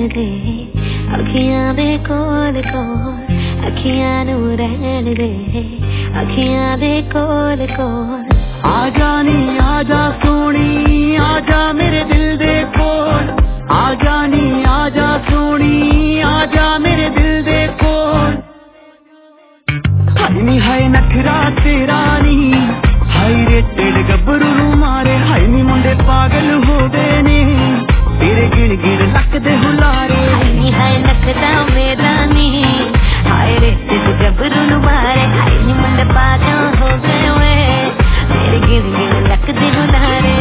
रहन दे अखियां दे कोल कोल अखियां नू रहन दे अखियां दे कोल कोल आजा नी आजा सोनी आजा मेरे दिल दे कोल आजा नी आजा सोनी आजा मेरे दिल दे कोल हाय नी हाय नखरा तेरा नी हाय रे तेरे गब्बरू नू मारे हाय नी मुंडे पागल हो गए ने तेरे गिण गिण लकदे हुलारे हाय नी हाय नखरा मेरा नी हाय रे तेरे गब्बरू नू मारे हाय नी मुंडे पागल हो गए वे तेरे गिण गिण लकदे हुलारे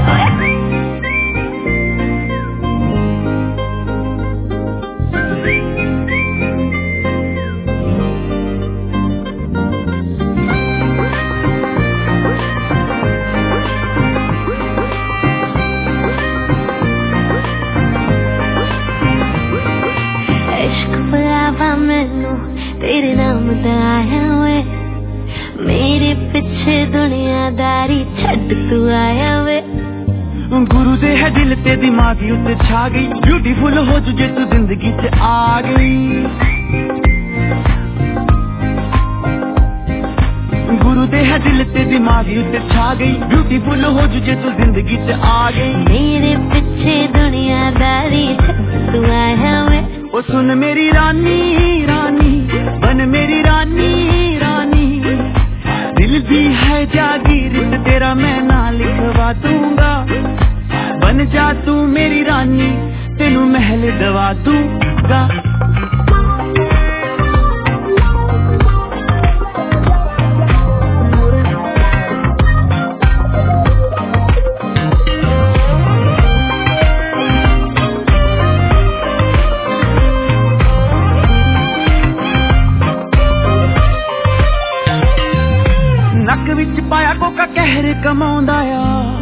तेरे नाम दा आया वे मेरे पिछे दुनियादारी छड्ड तू आया वे गुरु दे है दिल ते दिमागी उत्ते छा गई ब्यूटीफुल हो जे तू जिंदगी च आ गई गुरु दे है दिल ते दिमागी उत्ते छा गई ब्यूटीफुल हो जे तू जिंदगी च आ गई मेरे पिछे दुनियादारी छड्ड तू आया वे ओ सुन मेरी रानी रानी बन मेरी रानी रानी दिल दी है जागीर तेरा मैं ना लिखवा दूंगा बन जा तू मेरी रानी तेनू महल दवा दूंगा पाया कोका कहर कमाਉਂਦਾ ਆ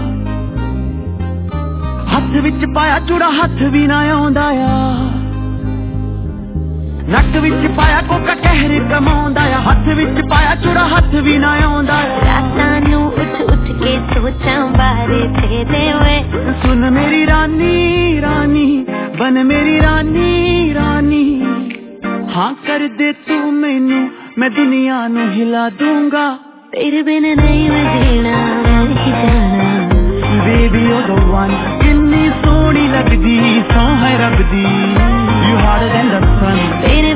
हथ विच पाया चूड़ा हथ भी ना आਉਂਦਾ ਆ नक विच पाया कोका कहर कमाਉਂਦਾ आ हथ विच पाया चूड़ा हथ भी ना आਉਂਦਾ आ रातां नू उठ उठ के सोचां बारे तेरे वे सुन मेरी रानी रानी बन मेरी रानी रानी हाँ कर दे तू मैनू मैं दुनिया नू हिला दूंगा तेरे बिन नहीं मैं जीना नहीं जाना बेबी ओ द वन कितनी सोहनी लगदी सौ है रब दी you harder than the sun तेरे